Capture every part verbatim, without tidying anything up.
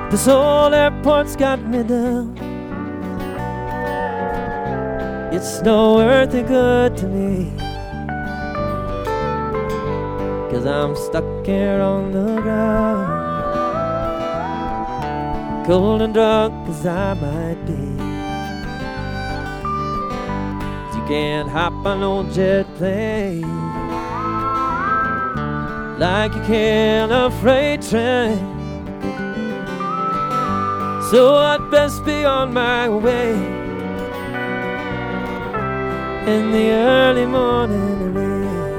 This old airport's got me down. It's no earthly good to me, 'cause I'm stuck here on the ground, cold and drunk as I might be. You can't hop on no jet plane like you can a freight train. So I'd best be on my way in the early morning rain.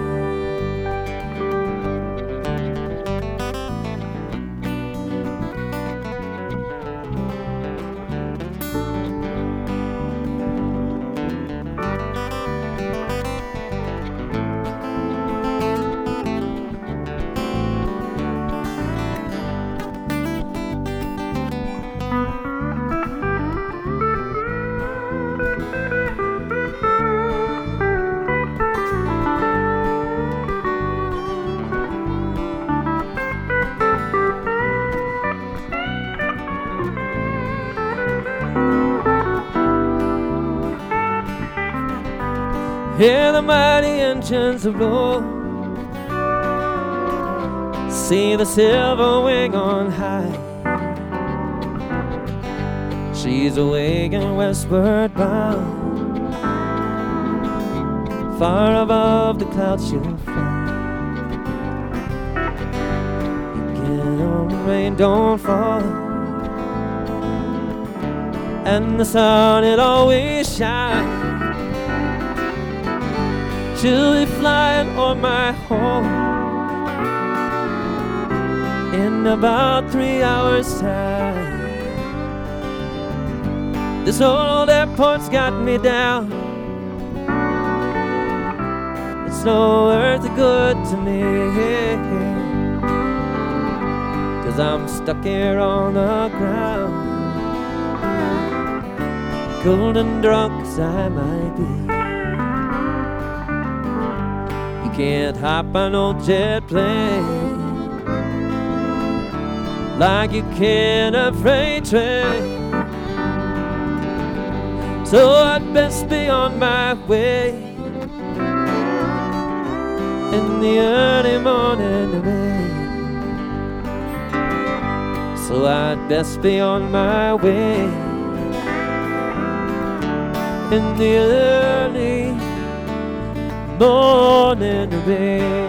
Hear the mighty engines roar, see the silver wing on high. She's awake and westward bound, far above the clouds she'll fly. You get on, rain don't fall, and the sun it always shines. She'll be flying on my home in about three hours time. This old airport's got me down. It's no earthly good to me, 'cause I'm stuck here on the ground, cold and drunk as I might be. Can't hop on no jet plane like you can a freight train. So I'd best be on my way in the early morning rain. So I'd best be on my way in the early morning rain.